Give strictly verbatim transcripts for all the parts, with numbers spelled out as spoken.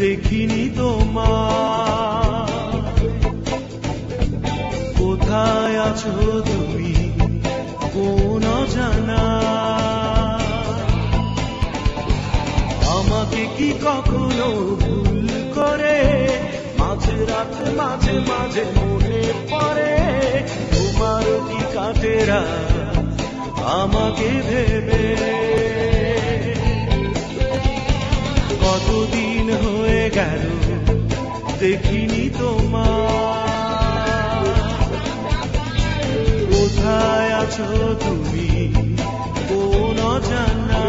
দেখিনি তোমার। কোথায় আছো তুমি কোন অজানা? আমাকে কি কখনো ভুল করে মাঝে রাতে মাঝে মাঝে মনে পড়ে? তোমার কি কাটে রাত আমাকে ভেবে? কতদিন হয়ে গেল দেখিনি তোমার। কোথায় আছো তুমি কোন অজানা?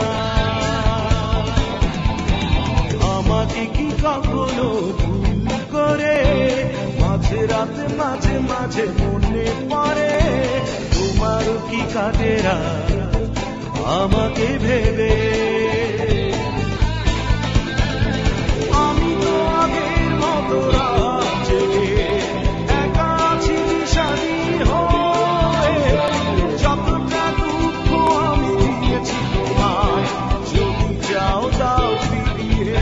আমাকে কি কখনো ভুল করে মাঝে রাতে মাঝে মাঝে মনে পড়ে? তোমার কি কাটে রাত আমাকে ভেবে? আমি তো আগের মতো রাত জেগে একা আছি দিশারি হয়ে। যতটা দুঃখ আমি দিয়েছি তোমায়, যদি যাও দাও ফিরিয়ে।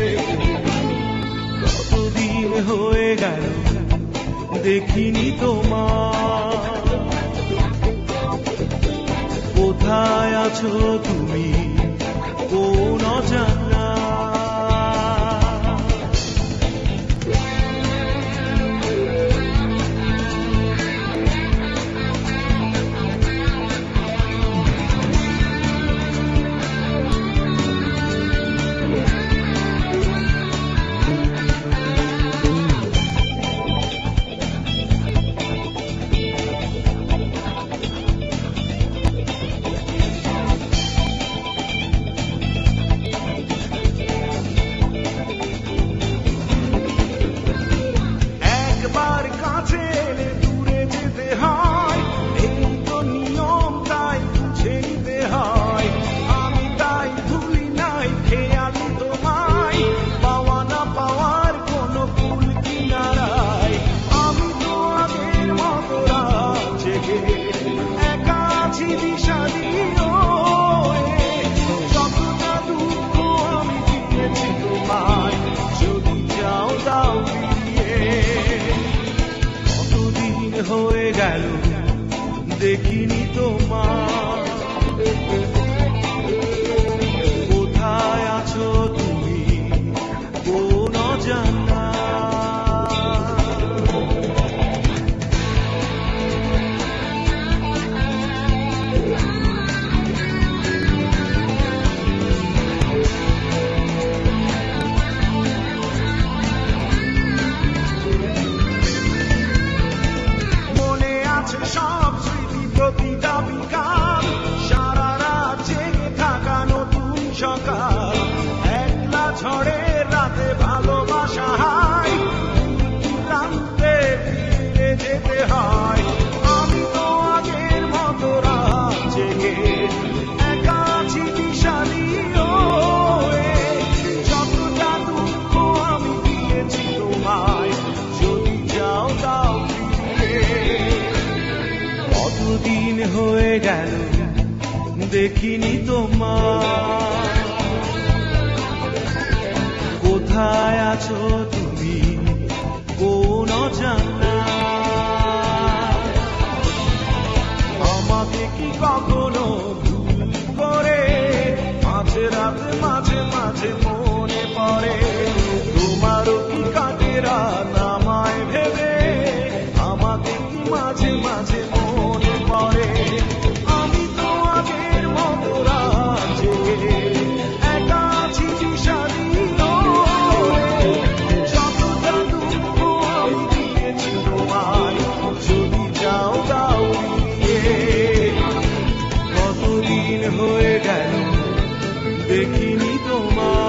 কতদিন হয়ে গেল দেখিনি তোমার। কোথায় আছো তুমি কোন অজানা? হয়ে গেল দেখিনি তোমার। কোথায় আছো তুমি কোন অজানা? সব স্মৃতি প্রতিটা বিকাল, সারা রাত জেগে থাকা নতুন সকাল। একলা ঝড়ের রাতে ভালোবাসা হাই, ক্লান্তে ফিরে যেতে হয়। আমি তো আগের মতো রাত জেগে একা আছি দিশারি হয়ে। যতটা দুঃখ আমি দিয়েছি তোমায়, যদি যাও দাও ফিরিয়ে। কতদিন হয়ে গেল দেখিনি তোমার। কোথায় আছো তুমি কোন অজানা? আমাকে কি কখনো ভুল করে মাঝে রাতে মাঝে মাঝে মনে পড়ে? তোমারও কি কাটে রাত আমায় ভেবে? আমাকে কি মাঝে মাঝে মনে পড়ে? আমি তো আগের মতো রাত জেগে একা আছি দিশারি হয়ে। যতটা দুঃখ আমি দিয়েছি তোমায়, যদি যাও দাও ফিরিয়ে। কতদিন হয়ে গেল দেখিনি তোমার।